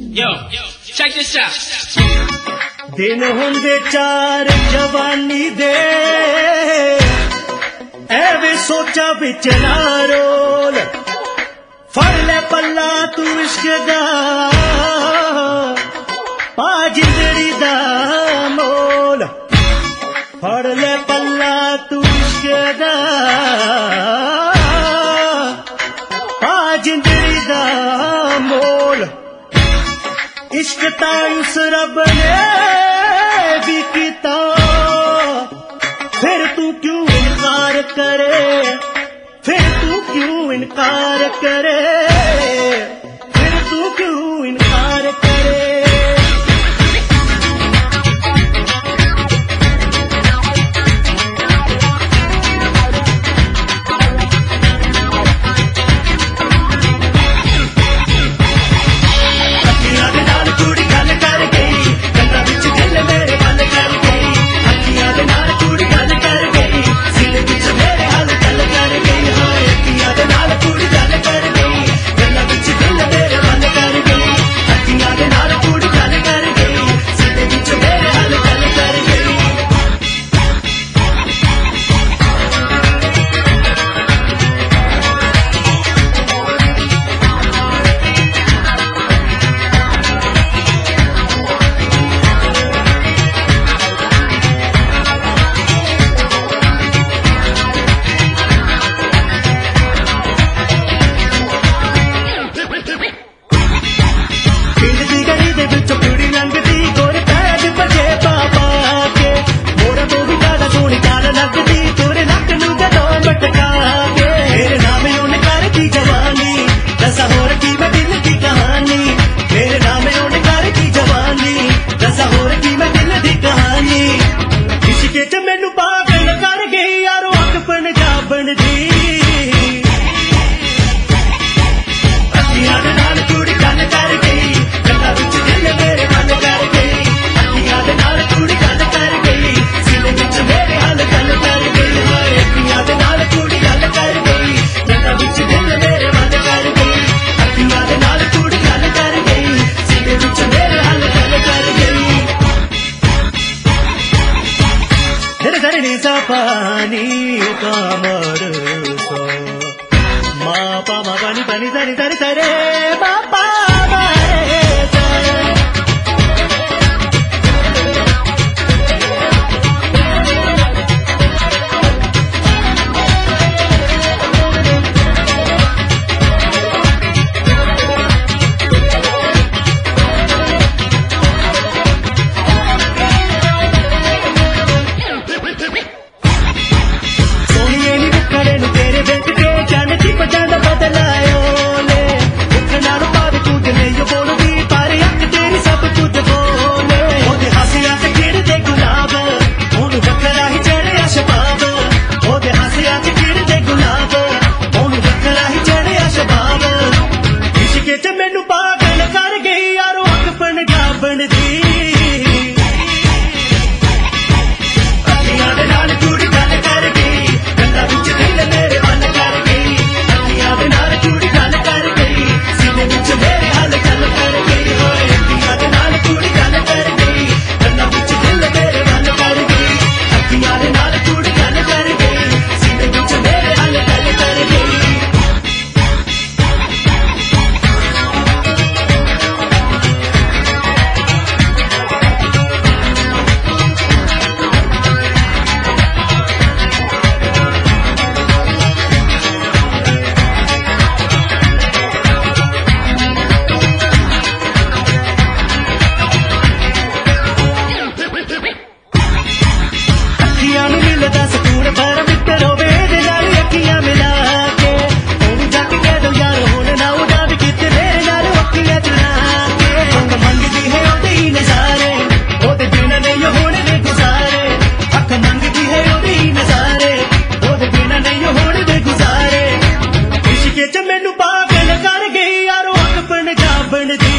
Yo, check this out. दिन होंदे चार जवानी दे एवे सोचा बिच ना रोल फड़ ले पल्ला तू इश्क दा पा जिंदड़ी दा मोल फड़ ले पल्ला तू इश्क दा पा जिंदड़ी दा मोल इश्क ता उस रब ने भी कीता फिर तू क्यों इनकार करे फिर तू क्यों इनकार करे फिर तू क्यों इनकार करे पानी का मरसो मा पा मा पानी पानी सरी सरी सरे मा पा मारे मैनू पागल कर गई यारो अपन जा बन